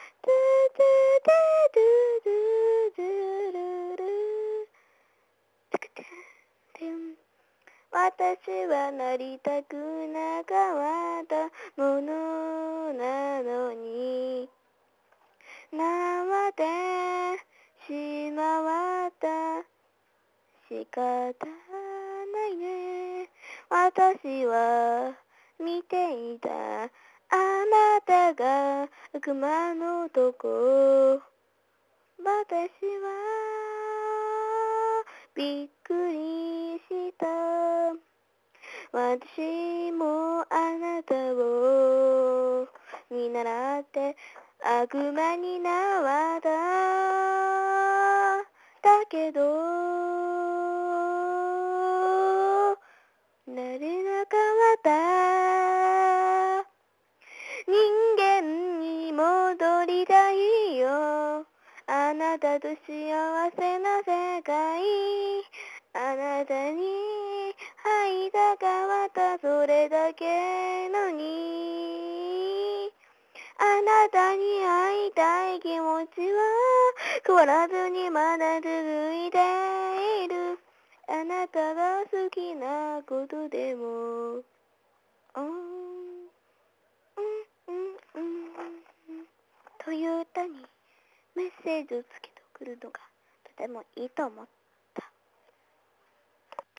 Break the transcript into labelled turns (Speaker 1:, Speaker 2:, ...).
Speaker 1: ドゥドゥドゥドゥドゥルルトゥクトゥトゥン私はなりたくなかったものなのに縄でしまわった仕方ないね私は見ていたあなたが悪魔の男私はびっくりした私もあなたを見習って悪魔になっただけどなれなかった人間に戻りたいよあなたと幸せな世界あなたに会いたかったそれだけのにあなたに会いたい気持ちは変わらずにまだ続いているあなたが好きなことでもという歌にメッセージをつけて送るのがとてもいいと思って